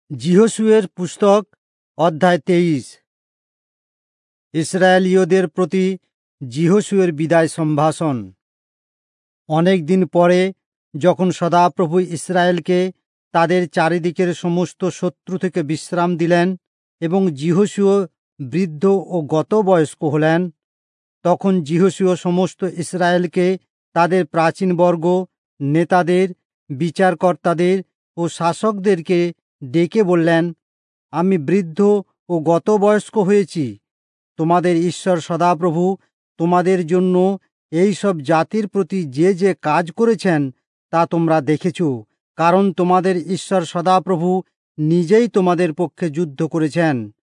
যিহোশুয়ের পুস্তক অধ্যায় 23। ইসরায়েলীয়দের প্রতি যিহোশুয়ের বিদায় সম্ভাষণ। অনেক দিন পরে যখন সদাপ্রভু ইসরায়েলকে তাদের চারিদিকের সমস্ত শত্রু থেকে বিশ্রাম দিলেন এবং যিহোশুয় বৃদ্ধ ও গতবয়স্ক হলেন, তখন যিহোশুয় সমস্ত ইসরায়েলকে তাদের প্রাচীনবর্গ, নেতাদের, বিচারকর্তাদের ও শাসকদেরকে ডেকে বললেন, আমি বৃদ্ধ ও গতবয়স্ক হয়েছি। তোমাদের ঈশ্বর সদাপ্রভু তোমাদের জন্য এই সব জাতির প্রতি যে যে কাজ করেছেন তা তোমরা দেখেছ, কারণ তোমাদের ঈশ্বর সদাপ্রভু নিজেই তোমাদের পক্ষে যুদ্ধ করেছেন।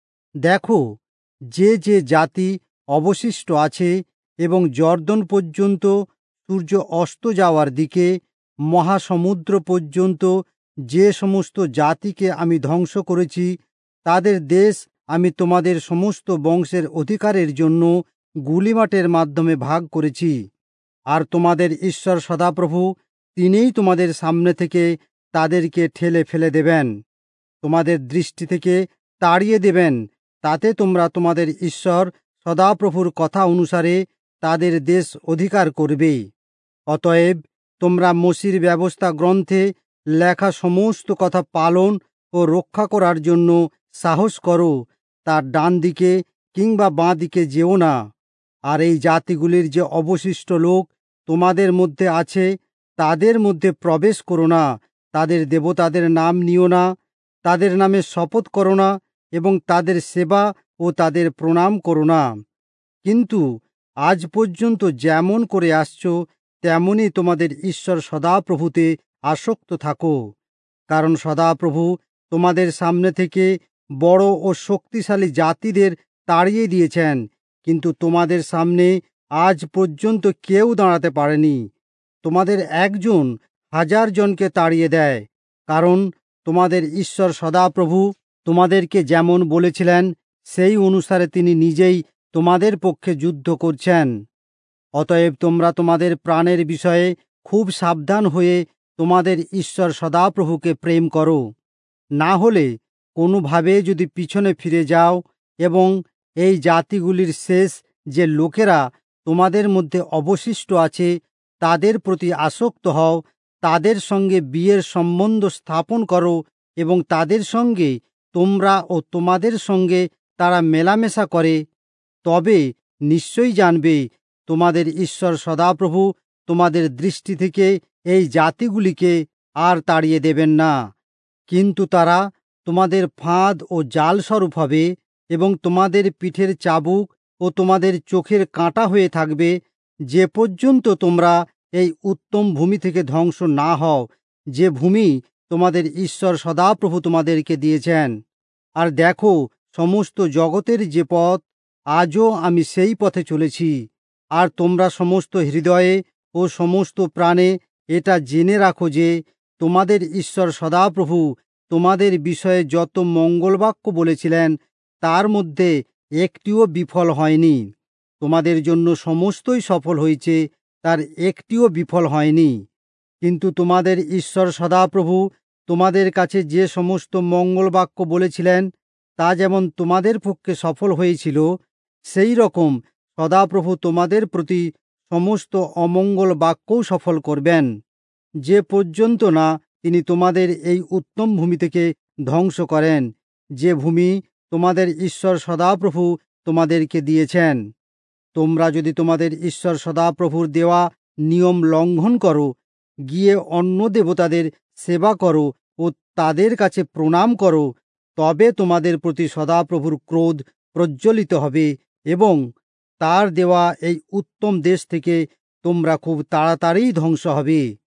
দেখো, যে যে জাতি অবশিষ্ট আছে এবং জর্দন পর্যন্ত সূর্য অস্ত যাওয়ার দিকে মহাসমুদ্র পর্যন্ত যে সমস্ত জাতিকে আমি ধ্বংস করেছি, তাদের দেশ আমি তোমাদের সমস্ত বংশের অধিকারের জন্য গুলিমাটের মাধ্যমে ভাগ করেছি। আর তোমাদের ঈশ্বর সদাপ্রভু তিনিই তোমাদের সামনে থেকে তাদেরকে ঠেলে ফেলে দেবেন, তোমাদের দৃষ্টি থেকে তাড়িয়ে দেবেন। তাতে তোমরা তোমাদের ঈশ্বর সদাপ্রভুর কথা অনুসারে তাদের দেশ অধিকার করবে। অতএব তোমরা মোশির ব্যবস্থা গ্রন্থে লেখা সমস্ত কথা পালন ও রক্ষা করার জন্য সাহস করো। তার ডান দিকে কিংবা বাঁ দিকে যেও না। আর এই জাতিগুলির যে অবশিষ্ট লোক তোমাদের মধ্যে আছে, তাদের মধ্যে প্রবেশ করো না। তাদের দেবতাদের নাম নিও না, তাদের নামে শপথ করো না এবং তাদের সেবা ও তাদের প্রণাম করো না। কিন্তু আজ পর্যন্ত যেমন করে আসছো, তেমনই তোমাদের ঈশ্বর সদাপ্রভুতে আসক্ত থাকো। কারণ সদাপ্রভু তোমাদের সামনে থেকে বড় ও শক্তিশালী জাতিদের তাড়িয়ে দিয়েছেন, কিন্তু তোমাদের সামনে আজ পর্যন্ত কেউ দাঁড়াতে পারেনি। তোমাদের একজন 1000 জনকে তাড়িয়ে দেয়, কারণ তোমাদের ঈশ্বর সদাপ্রভু তোমাদেরকে যেমন বলেছিলেন সেই অনুসারে তিনি নিজেই তোমাদের পক্ষে যুদ্ধ করছেন। অতএব তোমরা তোমাদের প্রাণের বিষয়ে খুব সাবধান হয়ে তোমাদের ঈশ্বর সদাপ্রভুকে প্রেম করো। না হলে কোনোভাবে যদি পিছনে ফিরে যাও এবং এই জাতিগুলির শেষ যে লোকেরা তোমাদের মধ্যে অবশিষ্ট আছে তাদের প্রতি আসক্ত হও, তাদের সঙ্গে বিয়ের সম্বন্ধ স্থাপন করো এবং তাদের সঙ্গে তোমরা ও তোমাদের সঙ্গে তারা মেলামেশা করে, তবে নিশ্চয়ই জানবে তোমাদের ঈশ্বর সদাপ্রভু তোমাদের দৃষ্টি থেকে এই জাতিগুলিকে আর তাড়িয়ে দেবেন না। কিন্তু তারা তোমাদের ফাঁদ ও জালস্বরূপ হবে এবং তোমাদের পিঠের চাবুক ও তোমাদের চোখের কাঁটা হয়ে থাকবে, যে পর্যন্ত তোমরা এই উত্তম ভূমি থেকে ধ্বংস না হও, যে ভূমি তোমাদের ঈশ্বর সদাপ্রভু তোমাদেরকে দিয়েছেন। আর দেখো, সমস্ত জগতের যে পথ, আজও আমি সেই পথে চলেছি। আর তোমরা সমস্ত হৃদয়ে ও সমস্ত প্রাণে এটা জেনে রাখো যে তোমাদের ঈশ্বর সদাপ্রভু তোমাদের বিষয়ে যত মঙ্গলবাক্য বলেছিলেন তার মধ্যে একটিও বিফল হয়নি। তোমাদের জন্য সমস্তই সফল হয়েছে, তার একটিও বিফল হয়নি। কিন্তু তোমাদের ঈশ্বর সদাপ্রভু তোমাদের কাছে যে সমস্ত মঙ্গলবাক্য বলেছিলেন তা যেমন তোমাদের পক্ষে সফল হয়েছিল, সেই রকম সদাপ্রভু তোমাদের প্রতি সমস্ত অমঙ্গল বাক্যও সফল করবেন, যে পর্যন্ত না তিনি তোমাদের এই উত্তম ভূমি থেকে ধ্বংস করেন, যে ভূমি তোমাদের ঈশ্বর সদাপ্রভু তোমাদেরকে দিয়েছেন। তোমরা যদি তোমাদের ঈশ্বর সদাপ্রভুর দেওয়া নিয়ম লঙ্ঘন করো, গিয়ে অন্য দেবতাদের সেবা করো ও তাদের কাছে প্রণাম করো, তবে তোমাদের প্রতি সদাপ্রভুর ক্রোধ প্রজ্বলিত হবে এবং তার দেওয়া এই উত্তম দেশ থেকে তোমরা খুব তাড়াতাড়ি ধ্বংস হবে।